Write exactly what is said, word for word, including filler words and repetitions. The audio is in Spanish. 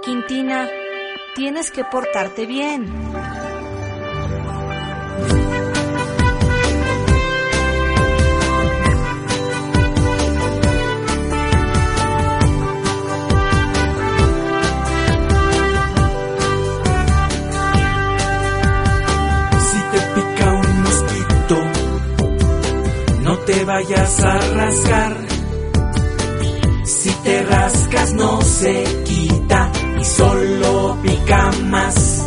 Quintina, tienes que portarte bien. Si te pica un mosquito, no te vayas a rascar. Si te rascas no se quita y solo pica más.